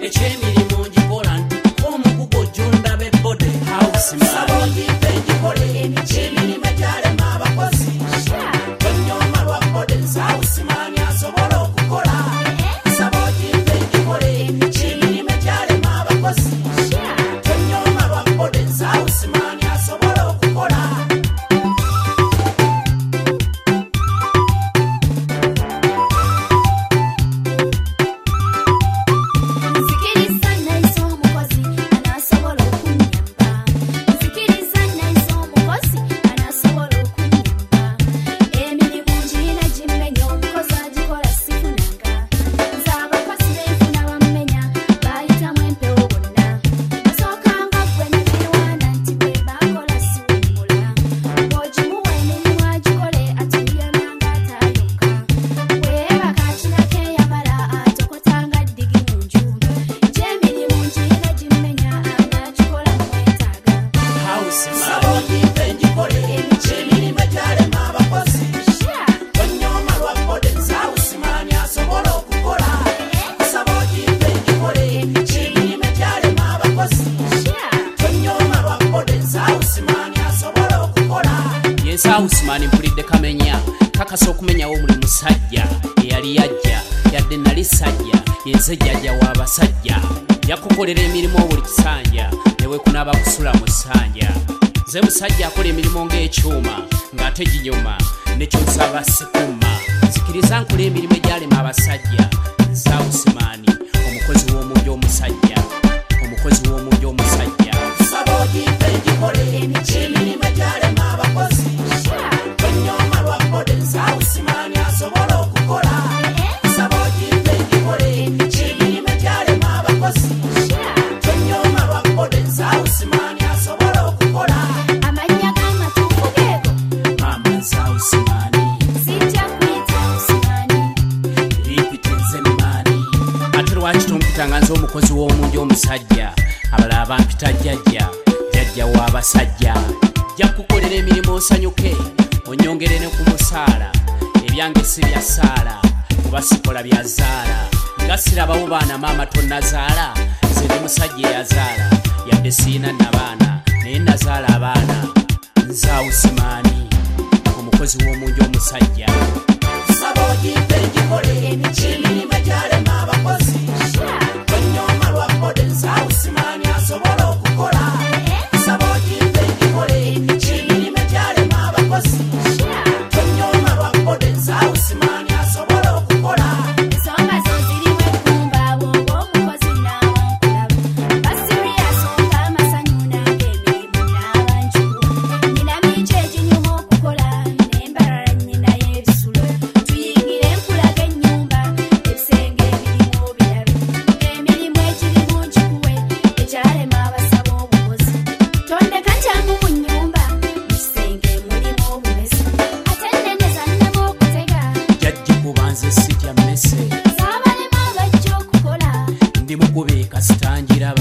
ekyemirimu ngikola nti omugugo jondabe bode house sabongi ngikole ekyemirimu egyalema abakozi onyoma lwa bode house man asobola okukola sabongi ngikole ekyemirimu egyalema abakozi onyoma lwa bode house man asobola okukola. Housman mpulidde kamenya kakasa okumenyawo muli musajja eyali yajja yadde nali sajja yenze jjajja w'abasajja yakukolera emirimu buli kisanja newe kunaba kusula mu ssanja nze musajja akola emirimu ng'ekyuma ng'ate ginyuma nekyosaba sikuma nzikiriza nkola emirimu egyalema abasajja nze Housman omukozi w'omujja omusajja omukozi w'omujja omusajja sabogi ngikole ekyemirimu egyalema abakozi onyoma lwa bode house man asobola okukola sabogi ngikole ekyemirimu egyalema abakozi onyoma lwa bode house man asobola okukola. Amanya g'amatuufu geego mama house man sijja kwita house man ripitenze mani ate lwaki tompitanga nze omukozi w'omunja omusajja abalala bampita jjajja jjajja w'abasajja jja kukolera emirimu osanyuke onyongere ne ku musaala ebyange si bya saala kuba sikola bya zaala nga sirabawo baana maama tonnazaala nze ndi musajja eyazaala yadde siina nabaana naye nazaala abaana nze Housman omukozi w'omunja omusajja sabogi ngikole ekyemirimu egyalema abakozi onyoma lwa bode house man asobola okukola sabogi ngikole ekyemirimu egyalema abakozi onyoma lwa bode house man asobola okukola. ensonga zo zirimu ekkumba bw'oba omukozi n'awankulaba basiriyaso ng'amasanyu nange emirimu n'abanjuwa nina mingi eginyuma okukola n'embalala nnina y'ebisulo tuyingire nkulaga ennyumba ebisenge ebirimu birabe emirimu egirimu ngikuwe egyalema abasaba obukozi tondeka ntyangu mu nnyumba mu kisenge mulimu obumesi ate nneneza nnema okutega jjajja kubanze sitya mmese z'abalema bajja okukola ndi mukubi kasita njiraba